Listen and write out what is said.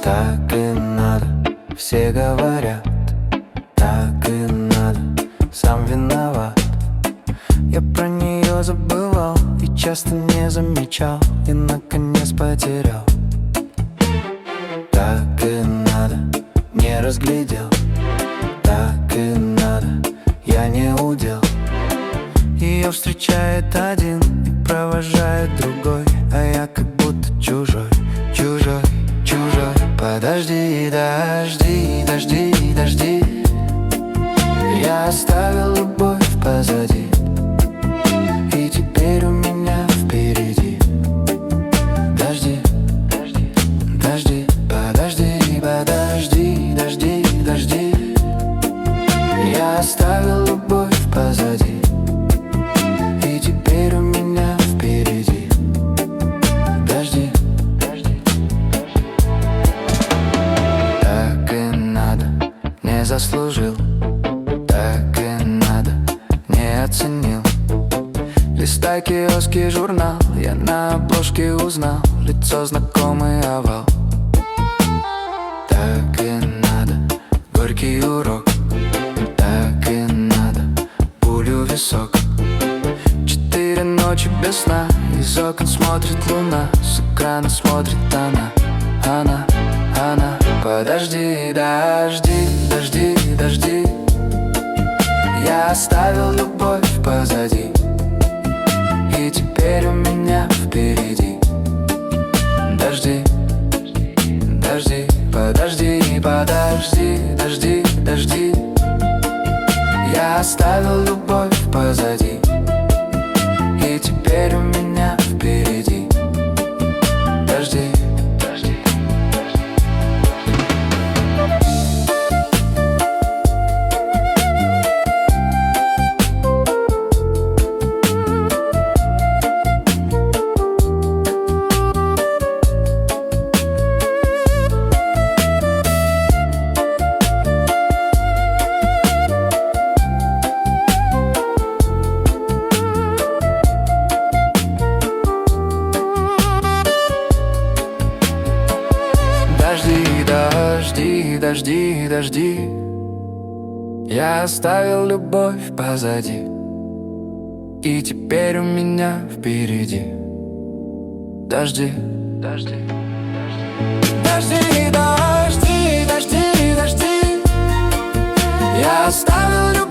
Так и надо, все говорят, так и надо, сам виноват. Я про нее забывал и часто не замечал, и наконец потерял. Так и надо, не разглядел. Так и надо, я не удел. Ее встречает один и провожает другой, а я как будто чужой, чужой, чужой. Подожди, дожди, дожди, дожди. Я оставил любовь позади, и теперь у меня впереди. Дожди, дожди, подожди, подожди, дожди, дожди. Я оставил любовь позади, и теперь у меня впереди. Дожди, дожди. Так и надо, не заслужил. Так и надо, не оценил. Листай киоский журнал, я на обложке узнал лицо, знакомый овал. Так и надо, горький урок. Так и надо, пулю в висок. 4 ночи без сна, из окон смотрит луна, с экрана смотрит она. Подожди, дожди, дожди, дожди. Я оставил любовь позади, и теперь у меня впереди. Дожди, дожди, подожди, подожди, дожди, дожди. Я оставил любовь позади, и теперь у меня впереди. Дожди, дожди. Дожди, дожди, дожди, дожди. Я оставил любовь позади, и теперь у меня впереди. Дожди, дожди, дожди, дожди, дожди, дожди. Я оставил любовь